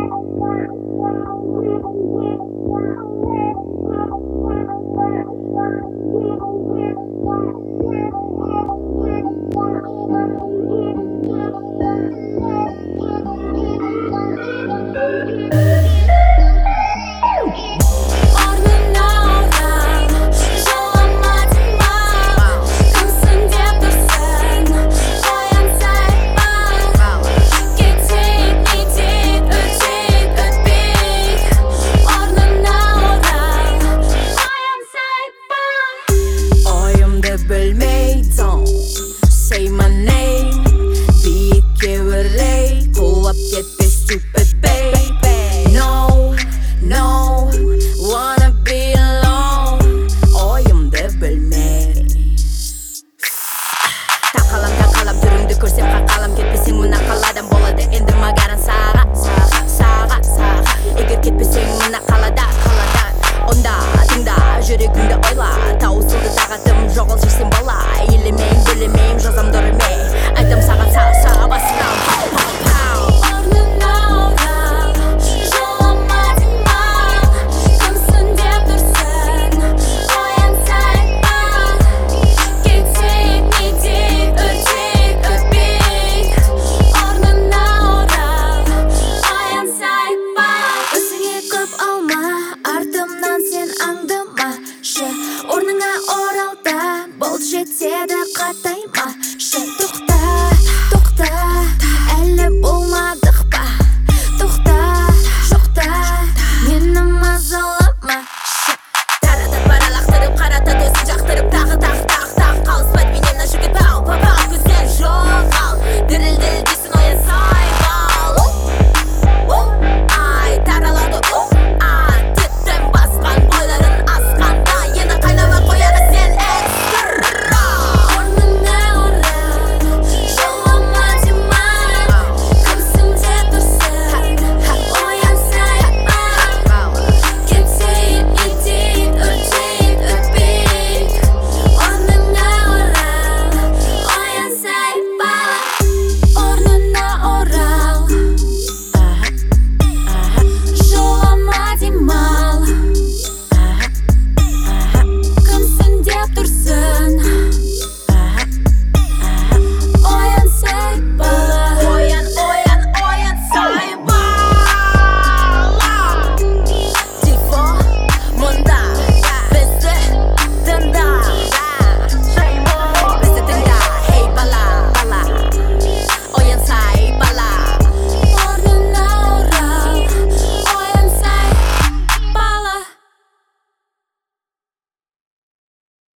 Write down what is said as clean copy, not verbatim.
Don't say my name. Biikki võrrei Pull up, get this stupid baby. No, no, wanna be alone. Oyumda bilmey. Taqalam түріңді көрсем қақалам. Кетпесең мына қаладан болады енді магаран саға. Егер кетпесең мына қаладан онда тыңда, жүрегіңді ойла. Таусылды тағатым, жоғал жүрсен бала. Елемейм, білемейм, жазам дұрымей. Айтам саған са басынан пау. Орнына орал, жоламадың ба? Кімсің деп тұрсың, оянса айтпа. Кетсек не деп өртек өтпек. Орнына орал, оянса айтпа. Өзіңе көп алма, артымнан сен аңдымашы. Орныңа оралда, бұл жетеді қатайма.